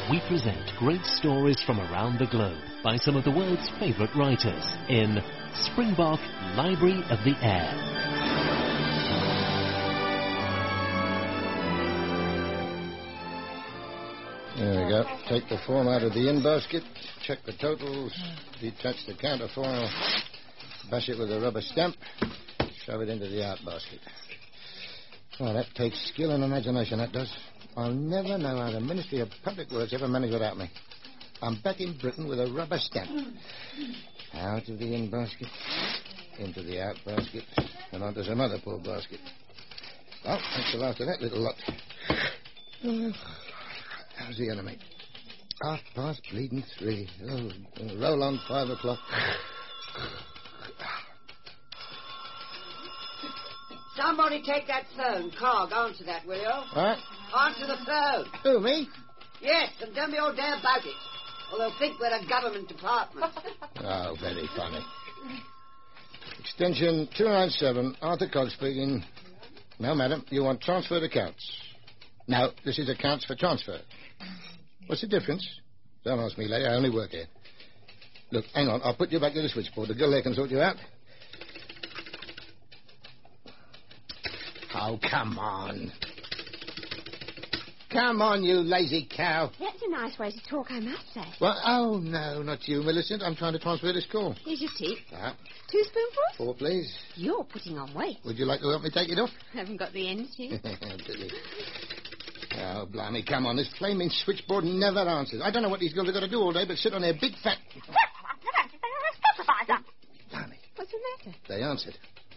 we present great stories from around the globe by some of the world's favourite writers in Springbok Library of the Air. There we go. Take the form out of the in basket, check the totals, detach the counterfoil, bash it with a rubber stamp, shove it into the out basket. Well, that takes skill and imagination, that does. I'll never know how the Ministry of Public Works ever managed without me. I'm back in Britain with a rubber stamp. Out of the in basket, into the out basket, and onto some other poor basket. Well, that's the last of that little lot. How's the enemy? 3:30. Oh, roll on 5 o'clock. Somebody take that phone. Cog, answer that, will you? What? Answer the phone. Who, me? Yes, and don't be all day about it. Or they'll think we're a government department. Oh, very funny. Extension 297, Arthur Cogg speaking. No, madam, you want transferred accounts. No, this is accounts for transfer. What's the difference? Don't ask me, lady, I only work here. Look, hang on, I'll put you back to the switchboard. The girl there can sort you out. Oh, come on. Come on, you lazy cow. That's a nice way to talk, I must say. Well, oh, no, not you, Millicent. I'm trying to transfer this call. Here's your tea. 2 spoonfuls? 4, please. You're putting on weight. Would you like to help me take it off? Haven't got the energy. Oh, blimey, come on. This flaming switchboard never answers. I don't know what these girls have got to do all day but sit on their big fat... Blimey. What's the matter? They answered.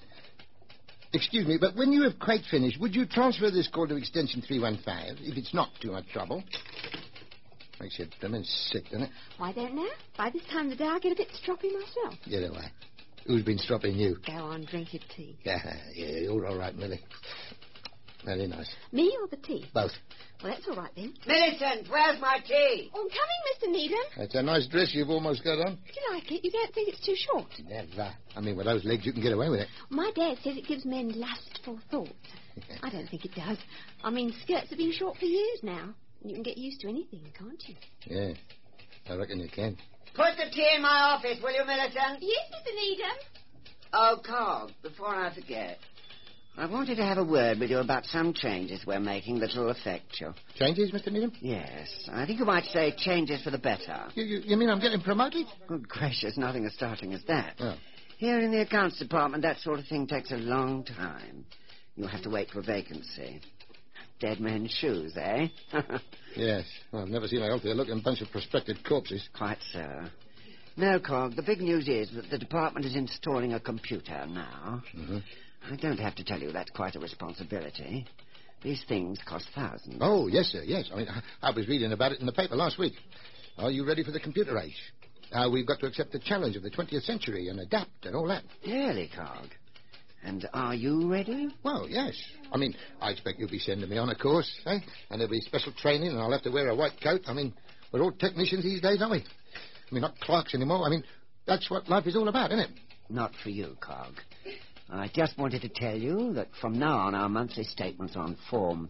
Excuse me, but when you have quite finished, would you transfer this call to extension 315, if it's not too much trouble? Makes you blooming sick, doesn't it? Why, don't know. By this time of the day, I get a bit stroppy myself. Get away. Who's been stropping you? Go on, drink your tea. Yeah, you're all right, Millie. Very nice. Me or the tea? Both. Well, that's all right, then. Millicent, where's my tea? Oh, I'm coming, Mr. Needham. That's a nice dress you've almost got on. Do you like it? You don't think it's too short? Never. I mean, with those legs, you can get away with it. My dad says it gives men lustful thoughts. I don't think it does. I mean, skirts have been short for years now. You can get used to anything, can't you? Yeah, I reckon you can. Put the tea in my office, will you, Millicent? Yes, Mr. Needham. Oh, Cog, before I forget, I wanted to have a word with you about some changes we're making that will affect you. Changes, Mr. Needham? Yes, I think you might say changes for the better. You mean I'm getting promoted? Good gracious, nothing as startling as that. Oh. Here in the accounts department, that sort of thing takes a long time. You'll have to wait for a vacancy. Dead men's shoes, eh? Yes. Well, I've never seen a healthier-looking bunch of prospective corpses. Quite so. No, Cog, the big news is that the department is installing a computer now. Mm-hmm. I don't have to tell you that's quite a responsibility. These things cost thousands. Oh, yes, sir, yes. I mean, I was reading about it in the paper last week. Are you ready for the computer age? We've got to accept the challenge of the 20th century and adapt and all that. Really, Cog? And are you ready? Well, yes. I mean, I expect you'll be sending me on a course, eh? And there'll be special training and I'll have to wear a white coat. I mean, we're all technicians these days, aren't we? I mean, not clerks anymore. I mean, that's what life is all about, isn't it? Not for you, Cog. I just wanted to tell you that from now on our monthly statements on Form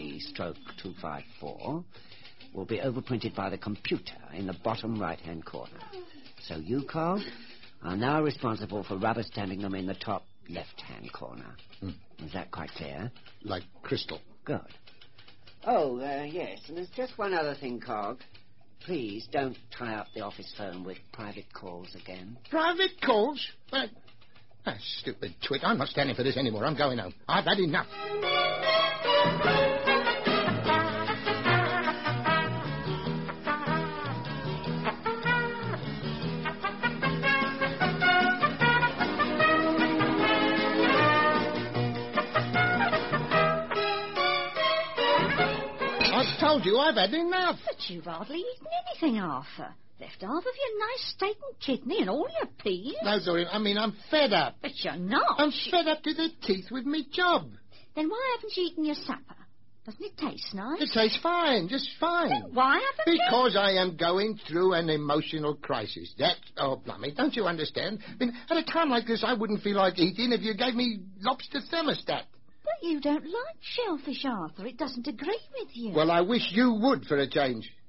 3B/254 will be overprinted by the computer in the bottom right-hand corner. So you, Cog, are now responsible for rubber stamping them in the top left-hand corner. Is that quite clear? Like crystal. Good. Oh, yes, and there's just one other thing, Cog. Please don't tie up the office phone with private calls again. Private calls? Well, stupid twit. I'm not standing for this anymore. I'm going home. I've had enough. I've told you I've had enough. But you've hardly eaten anything, Arthur. Left half of your nice steak and kidney and all your peas. No, Dorian, I mean, I'm fed up. But you're not. I'm fed up to the teeth with me job. Then why haven't you eaten your supper? Doesn't it taste nice? It tastes fine, just fine. Then why haven't you? Because I am going through an emotional crisis. Oh, blimey, don't you understand? I mean, at a time like this, I wouldn't feel like eating if you gave me lobster thermostat. But you don't like shellfish, Arthur. It doesn't agree with you. Well, I wish you would for a change. Oh,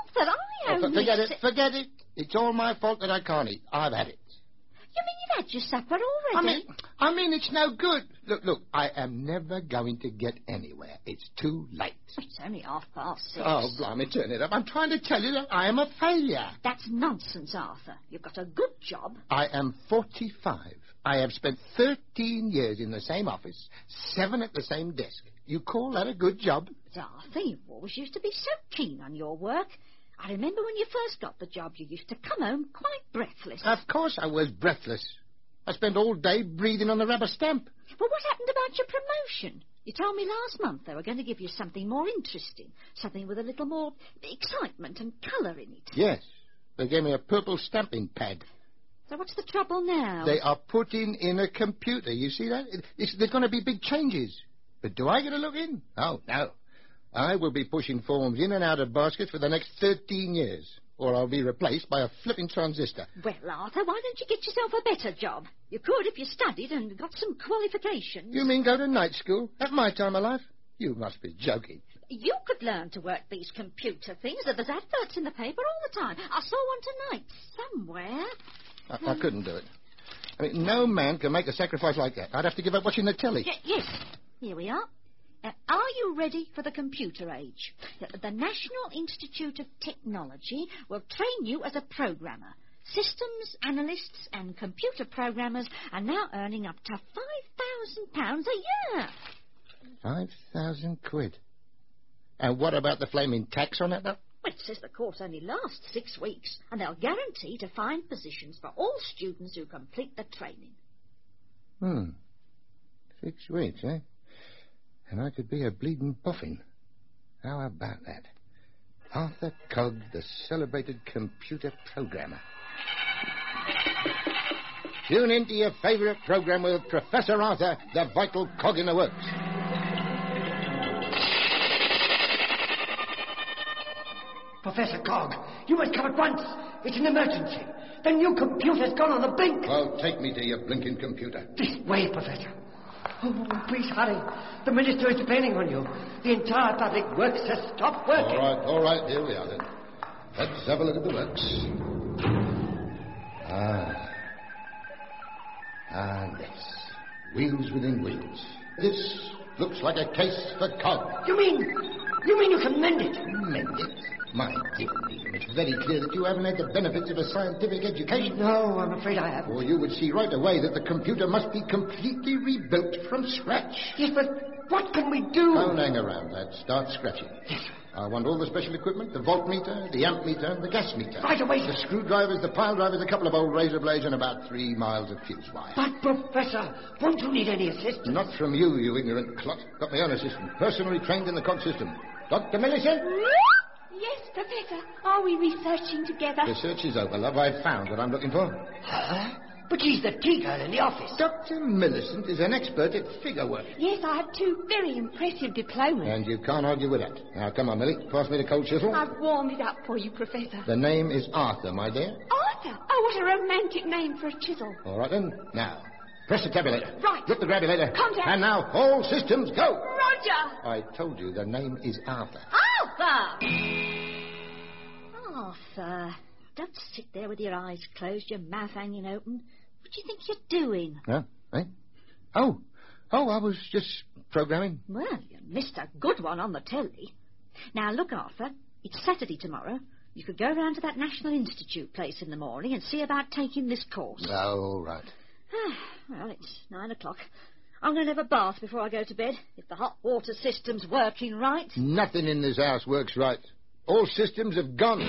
Arthur, I only... Forget it. It's all my fault that I can't eat. I've had it. You mean you've had your supper already? I mean, it's no good. Look, I am never going to get anywhere. It's too late. It's only 6:30. Oh, blimey, turn it up. I'm trying to tell you that I am a failure. That's nonsense, Arthur. You've got a good job. I am 45. I have spent 13 years in the same office, 7 at the same desk. You call that a good job? But Arthur, you always used to be so keen on your work. I remember when you first got the job, you used to come home quite breathless. Of course I was breathless. I spent all day breathing on the rubber stamp. But what happened about your promotion? You told me last month they were going to give you something more interesting, something with a little more excitement and colour in it. Yes. They gave me a purple stamping pad. So what's the trouble now? They are putting in a computer. You see that? There's going to be big changes. But do I get a look in? Oh, no. I will be pushing forms in and out of baskets for the next 13 years, or I'll be replaced by a flipping transistor. Well, Arthur, why don't you get yourself a better job? You could if you studied and got some qualifications. You mean go to night school at my time of life? You must be joking. You could learn to work these computer things. There's adverts in the paper all the time. I saw one tonight somewhere. I couldn't do it. I mean, no man can make a sacrifice like that. I'd have to give up watching the telly. Yes, here we are. Are you ready for the computer age? The National Institute of Technology will train you as a programmer. Systems analysts and computer programmers are now earning up to £5,000 a year. 5,000 quid. And what about the flaming tax on it, though? Well, it says the course only lasts 6 weeks, and they'll guarantee to find positions for all students who complete the training. 6 weeks, eh? And I could be a bleeding boffin. How about that? Arthur Cogg, the celebrated computer programmer. Tune into your favourite programme with Professor Arthur, the vital cog in the works. Professor Cogg, you must come at once. It's an emergency. The new computer's gone on the blink. Well, take me to your blinking computer. This way, Professor. Oh, please hurry. The Minister is depending on you. The entire public works has stopped working. All right. Here we are, then. Let's have a look at the works. Yes. Wheels within wheels. This looks like a case for Cogg. You mean you can mend it? Mend it? My dear William, it's very clear that you haven't had the benefits of a scientific education. No, I'm afraid I haven't. Or you would see right away that the computer must be completely rebuilt from scratch. Yes, but what can we do? Don't hang around, lad. Start scratching. Yes. I want all the special equipment, the voltmeter, the amp meter, and the gas meter. Right away. The screwdrivers, the pile drivers, a couple of old razor blades, and about 3 miles of fuse wire. But, Professor, won't you need any assistance? Not from you, you ignorant clot. Got my own assistant, personally trained in the cog system. Dr. Millicent? Yes, Professor. Are we researching together? Research is over, love. I've found what I'm looking for. Her? But she's the tea girl in the office. Dr. Millicent is an expert at figure work. Yes, I have 2 very impressive diplomas. And you can't argue with that. Now, come on, Millie. Pass me the cold chisel. I've warmed it up for you, Professor. The name is Arthur, my dear. Arthur? Oh, what a romantic name for a chisel. All right, then. Now, press the tabulator. Right. Grip the grabulator. Contact. And now, all systems go. Roger. I told you the name is Arthur. Arthur! Arthur, don't sit there with your eyes closed, your mouth hanging open. What do you think you're doing? Huh? Eh? Oh, I was just programming. Well, you missed a good one on the telly. Now, look, Arthur, it's Saturday tomorrow. You could go round to that National Institute place in the morning and see about taking this course. All right. Well, it's 9 o'clock. I'm going to have a bath before I go to bed, if the hot water system's working right. Nothing in this house works right. All systems have gone.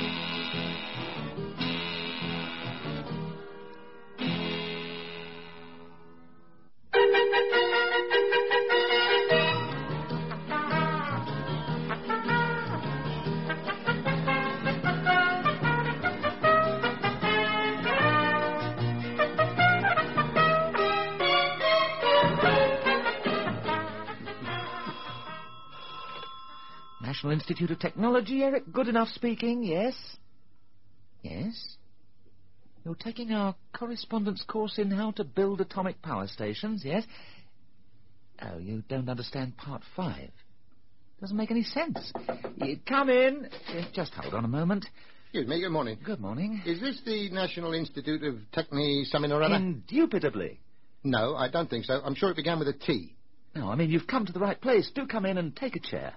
National Institute of Technology, Eric Goodenough speaking, yes? Yes? You're taking our correspondence course in how to build atomic power stations, yes? Oh, you don't understand part 5. Doesn't make any sense. Come in. Just hold on a moment. Excuse me, good morning. Good morning. Is this the National Institute of Techni something or other? Indubitably. No, I don't think so. I'm sure it began with a T. No, I mean, you've come to the right place. Do come in and take a chair.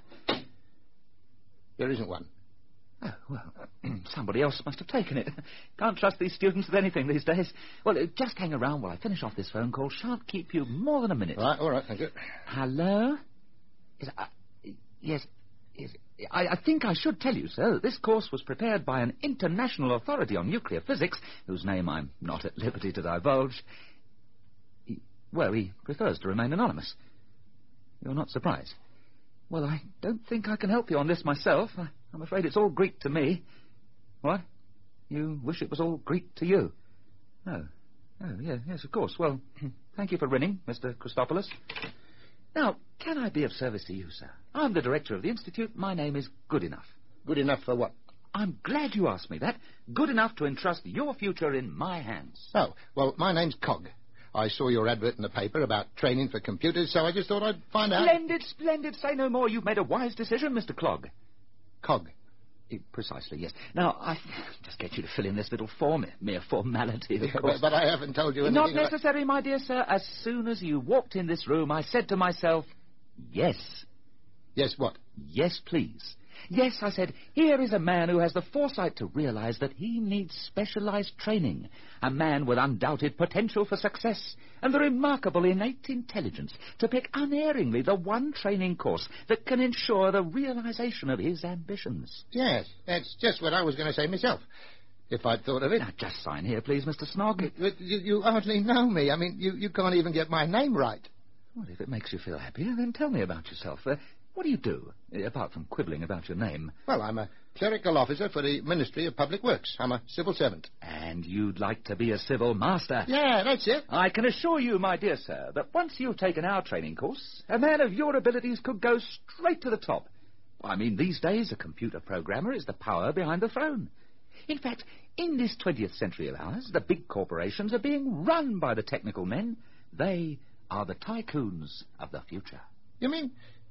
There isn't one. Oh, well, somebody else must have taken it. Can't trust these students with anything these days. Well, just hang around while I finish off this phone call. Shan't keep you more than a minute. All right, thank you. Hello? Yes. I think I should tell you, sir, that this course was prepared by an international authority on nuclear physics, whose name I'm not at liberty to divulge. He prefers to remain anonymous. You're not surprised? Well, I don't think I can help you on this myself. I'm afraid it's all Greek to me. What? You wish it was all Greek to you? Oh, yes, of course. Well, thank you for ringing, Mr. Christopoulos. Now, can I be of service to you, sir? I'm the director of the Institute. My name is Goodenough. Good enough for what? I'm glad you asked me that. Good enough to entrust your future in my hands. Oh, well, my name's Cog. I saw your advert in the paper about training for computers, so I just thought I'd find out. Splendid. Say no more. You've made a wise decision, Mr. Clog. Cog. Precisely, yes. Now, I just get you to fill in this little form. Mere formality, of course. But I haven't told you anything. Not necessary, my dear sir. As soon as you walked in this room, I said to myself, yes. Yes, what? Yes, please. Yes, I said, here is a man who has the foresight to realize that he needs specialized training, a man with undoubted potential for success, and the remarkable innate intelligence to pick unerringly the one training course that can ensure the realization of his ambitions. Yes, that's just what I was going to say myself, if I'd thought of it. Now, just sign here, please, Mr. Snog. But you hardly know me. I mean, you can't even get my name right. Well, if it makes you feel happier, then tell me about yourself. What do you do, apart from quibbling about your name? Well, I'm a clerical officer for the Ministry of Public Works. I'm a civil servant. And you'd like to be a civil master? Yeah, that's it. I can assure you, my dear sir, that once you've taken our training course, a man of your abilities could go straight to the top. I mean, these days, a computer programmer is the power behind the throne. In fact, in this 20th century of ours, the big corporations are being run by the technical men. They are the tycoons of the future. You mean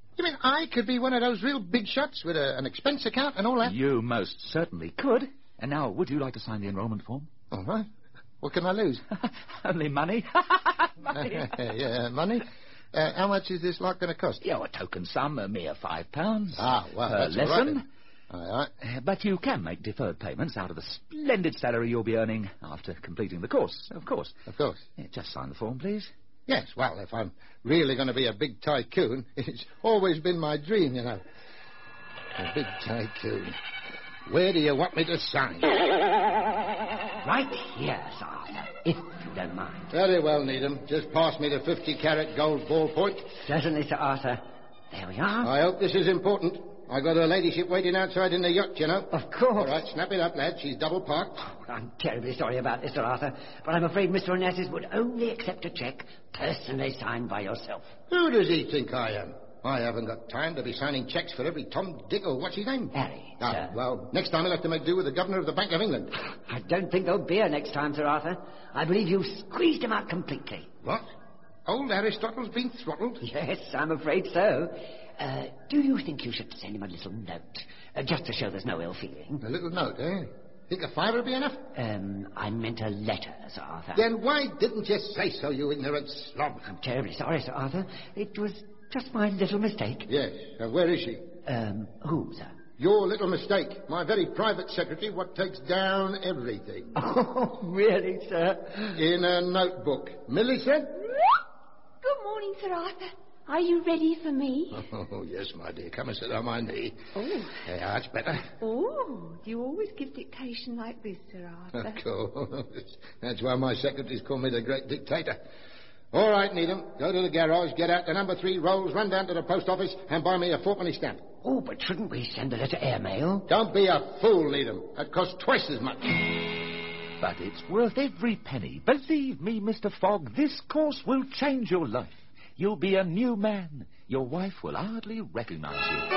I could be one of those real big shots with an expense account and all that? You most certainly could. And now, would you like to sign the enrollment form? All right. What can I lose? Only money. Money. Yeah, money. How much is this lot going to cost? A token sum, a mere £5. Ah, well, per that's lesson. All right. But you can make deferred payments out of the splendid salary you'll be earning after completing the course, of course. Of course. Just sign the form, please. Yes, well, if I'm really going to be a big tycoon, it's always been my dream, you know. A big tycoon. Where do you want me to sign? Right here, Sir Arthur, if you don't mind. Very well, Needham. Just pass me the 50-carat gold ballpoint. Certainly, Sir Arthur. There we are. I hope this is important. I got her ladyship waiting outside in the yacht, you know. Of course. All right, snap it up, lad. She's double parked. Oh, I'm terribly sorry about this, Sir Arthur, but I'm afraid Mr. Onassis would only accept a cheque personally signed by yourself. Who does he think I am? I haven't got time to be signing cheques for every Tom, Dick, or what's his name? Harry, sir. Well, next time I'll have to make do with the governor of the Bank of England. I don't think there'll be a next time, Sir Arthur. I believe you squeezed him out completely. What? Old Aristotle's been throttled? Yes, I'm afraid so. Do you think you should send him a little note, just to show there's no ill feeling? A little note, eh? Think a fiver would be enough? I meant a letter, Sir Arthur. Then why didn't you say so, you ignorant slob? I'm terribly sorry, Sir Arthur. It was just my little mistake. Yes. Where is she? Who, sir? Your little mistake. My very private secretary, what takes down everything. Oh, really, sir? In a notebook. Millicent? Good morning, Sir Arthur. Are you ready for me? Oh, yes, my dear. Come and sit on my knee. Oh. Yeah, that's better. Oh, you always give dictation like this, Sir Arthur. Of course. That's why my secretaries call me the great dictator. All right, Needham. Go to the garage, get out the number 3 rolls, run down to the post office, and buy me a 4-penny stamp. Oh, but shouldn't we send a letter airmail? Don't be a fool, Needham. That costs twice as much. But it's worth every penny. Believe me, Mr. Fogg, this course will change your life. You'll be a new man. Your wife will hardly recognize you.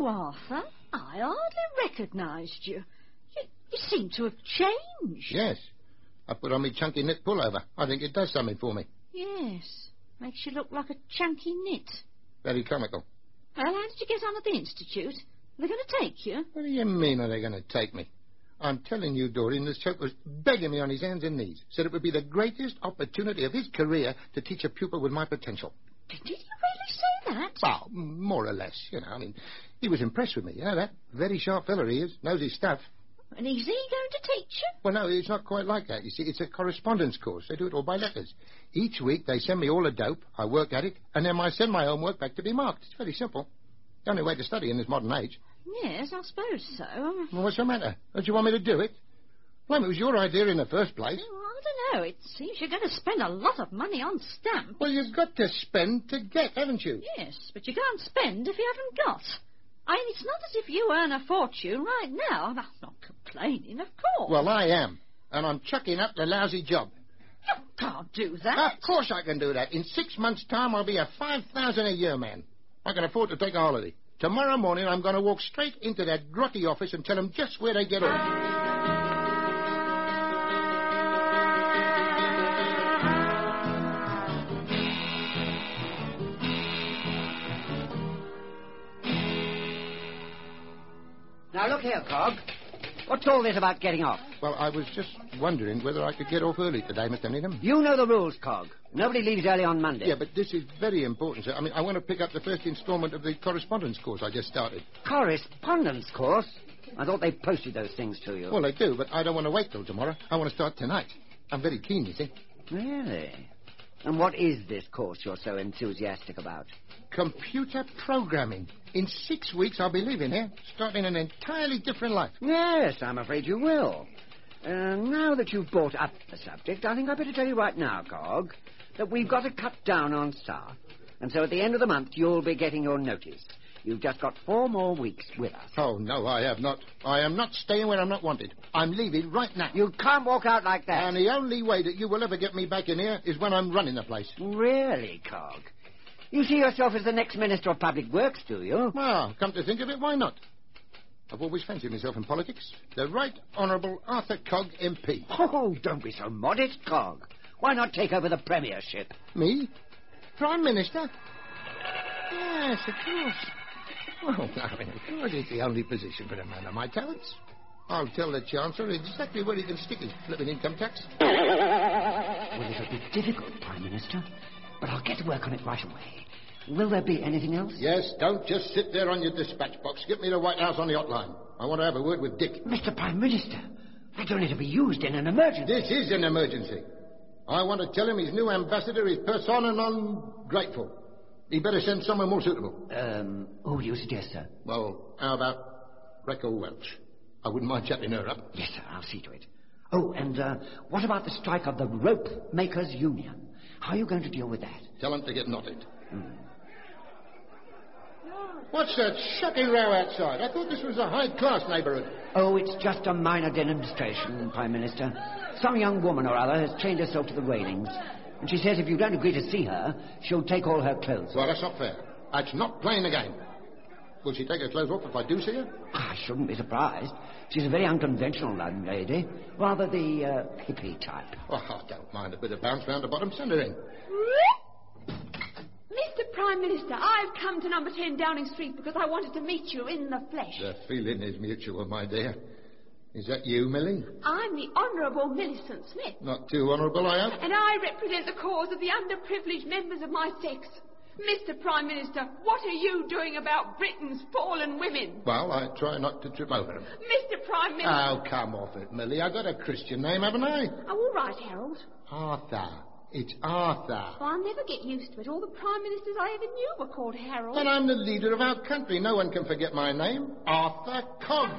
Arthur. I hardly recognised you. You seem to have changed. Yes. I put on me chunky knit pullover. I think it does something for me. Yes. Makes you look like a chunky knit. Very comical. Well, how did you get on at the Institute? Are they going to take you? What do you mean are they going to take me? I'm telling you, Doreen, this chap was begging me on his hands and knees. Said it would be the greatest opportunity of his career to teach a pupil with my potential. Did you really say that? Well, more or less, you know. I mean, he was impressed with me, you know that? Very sharp fella he is. Knows his stuff. And is he going to teach you? Well, no, it's not quite like that. You see, it's a correspondence course. They do it all by letters. Each week they send me all the dope, I work at it, and then I send my homework back to be marked. It's very simple. The only way to study in this modern age. Yes, I suppose so. Well, what's the matter? Don't you want me to do it? Well, it was your idea in the first place. Oh, I don't know. It seems you're going to spend a lot of money on stamps. Well, you've got to spend to get, haven't you? Yes, but you can't spend if you haven't got. I mean, it's not as if you earn a fortune right now. I'm not complaining, of course. Well, I am. And I'm chucking up the lousy job. You can't do that. Of course I can do that. In 6 months' time, I'll be a $5,000 a year man. I can afford to take a holiday. Tomorrow morning, I'm going to walk straight into that grotty office and tell them just where they get off. Now, look here, Cog. What's all this about getting off? Well, I was just wondering whether I could get off early today, Mr. Needham. You know the rules, Cog. Nobody leaves early on Monday. Yeah, but this is very important, sir. I mean, I want to pick up the first instalment of the correspondence course I just started. Correspondence course? I thought they posted those things to you. Well, they do, but I don't want to wait till tomorrow. I want to start tonight. I'm very keen, you see. Really? And what is this course you're so enthusiastic about? Computer programming. In 6 weeks, I'll be leaving here, starting an entirely different life. Yes, I'm afraid you will. Now that you've brought up the subject, I think I'd better tell you right now, Cog, that we've got to cut down on staff. And so at the end of the month, you'll be getting your notice. You've just got 4 more weeks with us. Oh, no, I have not. I am not staying where I'm not wanted. I'm leaving right now. You can't walk out like that. And the only way that you will ever get me back in here is when I'm running the place. Really, Cog? You see yourself as the next Minister of Public Works, do you? Well, come to think of it, why not? I've always fancied myself in politics. The Right Honourable Arthur Cogg, MP. Oh, don't be so modest, Cog. Why not take over the premiership? Me? Prime Minister? Yes, of course. Well, I mean, of course it's the only position for a man of my talents. I'll tell the Chancellor exactly where he can stick his flipping income tax. Well, it'll be difficult, Prime Minister, but I'll get to work on it right away. Will there be anything else? Yes, don't just sit there on your dispatch box. Get me to White House on the hotline. I want to have a word with Dick. Mr. Prime Minister, that's only to be used in an emergency. This is an emergency. I want to tell him his new ambassador is persona non grateful. He better send someone more suitable. Who do you suggest, sir? Well, how about Greco Welch? I wouldn't mind chatting her up. Yes, sir, I'll see to it. Oh, and what about the strike of the Rope Makers Union? How are you going to deal with that? Tell them to get knotted. What's that shocking row outside? I thought this was a high-class neighbourhood. Oh, it's just a minor demonstration, Prime Minister. Some young woman or other has chained herself to the railings, and she says if you don't agree to see her, she'll take all her clothes. Well, that's not fair. That's not playing the game. Will she take her clothes off if I do see her? I shouldn't be surprised. She's a very unconventional young lady. Rather the hippie type. Oh, I don't mind a bit of bounce round the bottom. Send her in. Mr. Prime Minister, I've come to number 10 Downing Street because I wanted to meet you in the flesh. The feeling is mutual, my dear. Is that you, Millie? I'm the Honourable Millicent Smith. Not too honourable, I hope? And I represent the cause of the underprivileged members of my sex. Mr. Prime Minister, what are you doing about Britain's fallen women? Well, I try not to trip over them. Mr. Prime Minister... Oh, come off it, Millie. I've got a Christian name, haven't I? Oh, all right, Harold. Arthur. It's Arthur. Well, I'll never get used to it. All the Prime Ministers I ever knew were called Harold. And I'm the leader of our country. No one can forget my name. Arthur Cogg.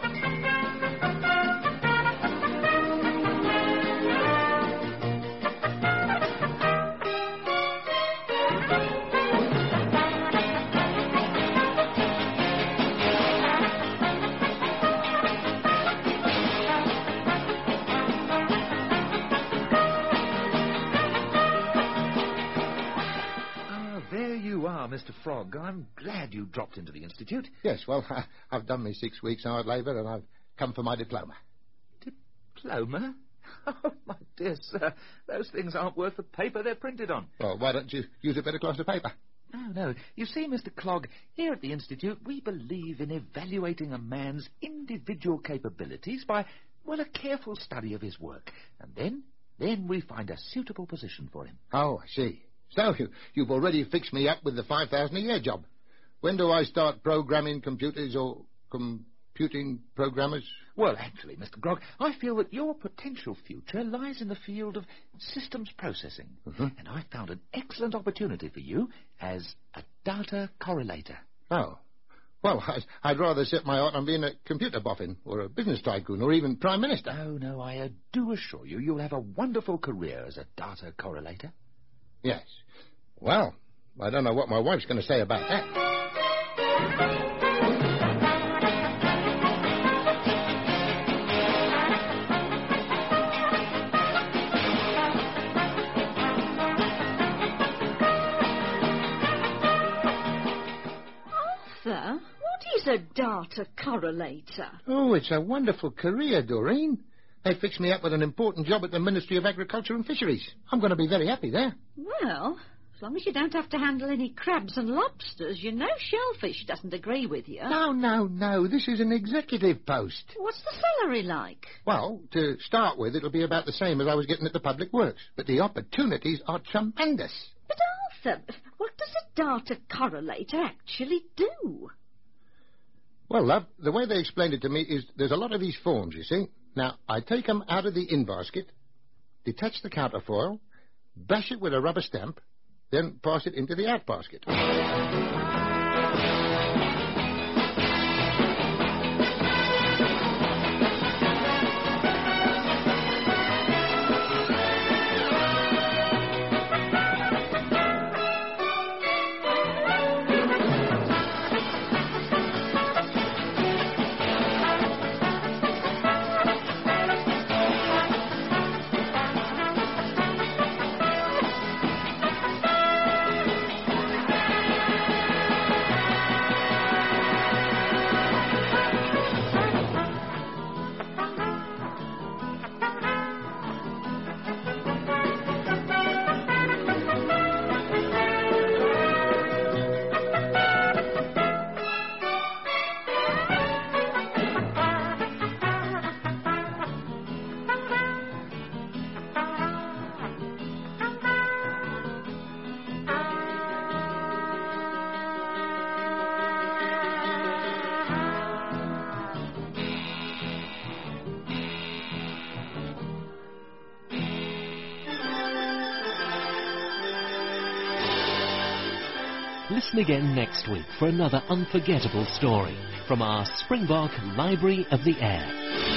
there you are, Mr. Frog. I'm glad you dropped into the Institute. Yes, well, I've done me 6 weeks hard labour and I've come for my diploma. Diploma? Oh, my dear sir, those things aren't worth the paper they're printed on. Well, why don't you use a better gloss of paper? No. You see, Mr. Clogg, here at the Institute, we believe in evaluating a man's individual capabilities by, well, a careful study of his work. And then we find a suitable position for him. Oh, I see. So you've already fixed me up with the 5,000 a year job. When do I start programming computers or computing programmers? Well, actually, Mr. Grog, I feel that your potential future lies in the field of systems processing. Mm-hmm. And I found an excellent opportunity for you as a data correlator. Oh. Well, I'd rather set my heart on being a computer boffin or a business tycoon or even prime minister. No, I do assure you you'll have a wonderful career as a data correlator. Yes. Well, I don't know what my wife's going to say about that. What is a data correlator? Oh, it's a wonderful career, Doreen. They fixed me up with an important job at the Ministry of Agriculture and Fisheries. I'm going to be very happy there. Well, as long as you don't have to handle any crabs and lobsters, you know Shellfish doesn't agree with you. No. This is an executive post. What's the salary like? Well, to start with, it'll be about the same as I was getting at the Public Works. But the opportunities are tremendous. But, Arthur, what does a data correlator actually do? Well, love, the way they explained it to me is there's a lot of these forms, you see. Now, I take them out of the in-basket, detach the counterfoil, bash it with a rubber stamp, then pass it into the out-basket. Listen again next week for another unforgettable story from our Springbok Library of the Air.